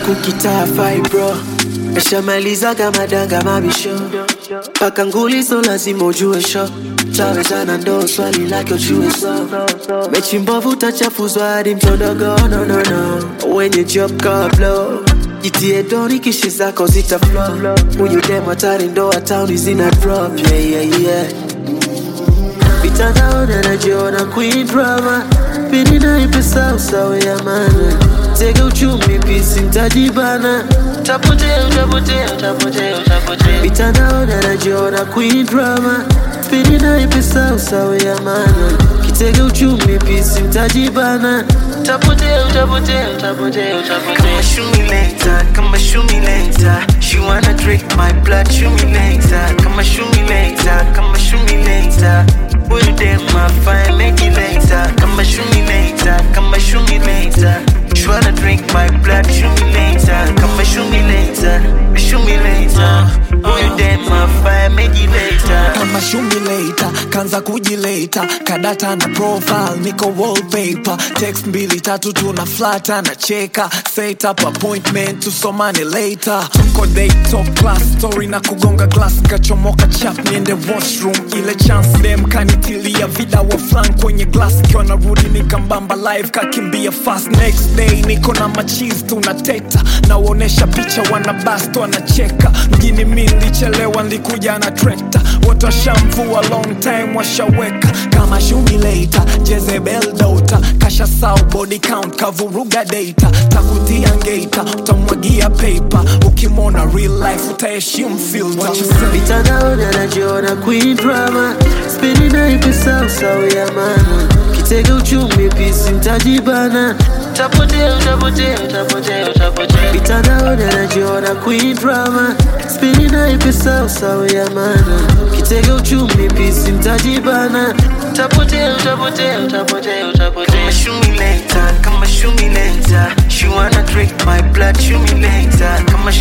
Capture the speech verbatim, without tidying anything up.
kukitaa fibro Meshamaliza kama danga mabisho Paka nguli so lazima ujue show Tawezana ndo swali lake ujue so Mechi mbovu utachafuzwa hadi mtondogo no no no Wenye job kablo Jitie doni kishi zako zita flow Uyu demo hatari ndo a town zina drop Yeah yeah yeah Vitanda ona najiona queen drama Pini na ipesa usawe ya mana Tega uchumi pisi mtajibana Tapotea, tapotea, tapotea, tapotea Vitanda ona najiona queen drama Pini na ipesa usawe ya mana Kitega uchumi pisi mtajibana Tapotea, tapotea, tapotea, tapotea Come and shoot me later, come and shoot me later She wanna drink my blood, shoot me later Come and shoot me later, come and shoot me later Will you dare my fire, make it later Come and shoot me later, come and shoot me later She wanna drink my blood, shoot me later Come and shoot me later, shoot me later Will you dare my fire, make it later Kama shumi later, kanza kujileta Kadata na profile, niko wallpaper Text mbili tatu tunaflata na cheka Set up appointment, tusomane later Tuko day top class, story na kugonga glass Kachomoka chap, niende washroom Ile chance dem kanitilia vida wa flank kwenye glass Kiwa narudi nikambamba live, kakimbia fast Next day, niko na machiz, tunateta Na uonesha picha wanabast, wanacheka Mjini mi nilichelewa, nilikuja na trekta Watu washamvua long time washaweka Kama shumi later, Jezebel daughter Kasha saw body count, kavuruga data Takutia ngeta, utamwagia paper Ukimona real life, utaheshimu filter Vitanda ona najiona queen drama Spini na ipesa usawe ya mana Kitega uchumi pisi mtajibana Tapotea, tapotea, tapotea, tapotea Vitanda ona najiona queen drama Spini na ipesa usawe ya mana Kitega uchumi pisi mtajibana Tapotea, tapotea, tapotea, tapotea Come and shoot me later, come and shoot me later She wanna drink my blood, shoot me later Come and